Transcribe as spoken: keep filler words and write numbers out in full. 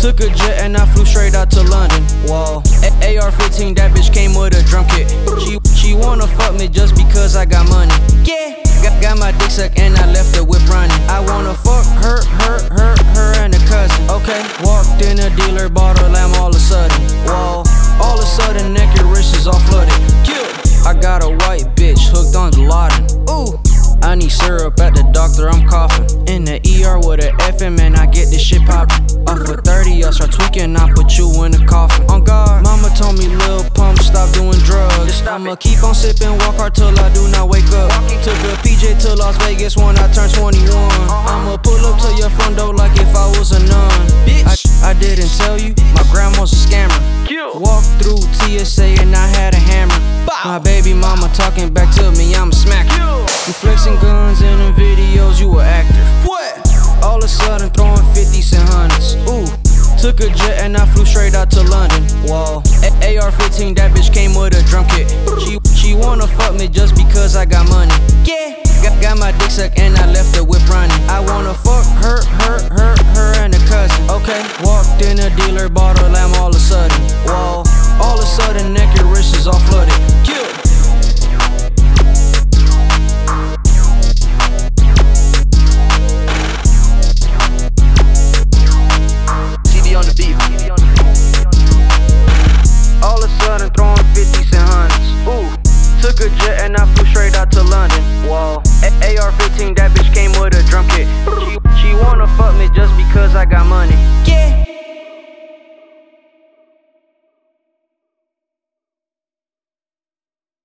Took a jet and I flew straight out to London. Whoa, A R fifteen, that bitch came with a drum kit. She she wanna fuck me just because I got money. Yeah, got, got my dick sucked and I left the whip running. I wanna fuck her, her, her, her and a cousin. Okay, walked in a dealer, bought a lamb all of a sudden. Whoa, all of a sudden naked wrist is all flooded. Yeah. I got a white bitch hooked on gelatin. Ooh, I need syrup at the doctor, I'm coughing. In the E R with a F M and I get this shit poppin'. Off for thirty, I start tweaking, I put you in the coffin. On guard, mama told me Lil Pump stop doing drugs. I'ma keep on sippin', walk hard till I do not wake up. Took a P J to Las Vegas when I turned twenty-one. I'ma pull up to your front door like if I was a nun. I, I didn't tell you, my grandma's a scammer. Walked through T S A and I had a hammer. My baby mama talking back to me, I'ma smack you. You flexing guns in the videos, you a actor. What? All of a sudden throwing fifties and hundreds. Ooh, took a jet and I flew straight out to London. Whoa, A R fifteen, that bitch came with a drum kit. She she wanna fuck me just because I got money. Yeah, got, got my dick sucked and I left the whip running. I wanna fuck her, her, her, her and a cousin. Okay, walked in a dealer, bought a lamb all of a sudden. Whoa, all of a sudden naked wrist is all flooded.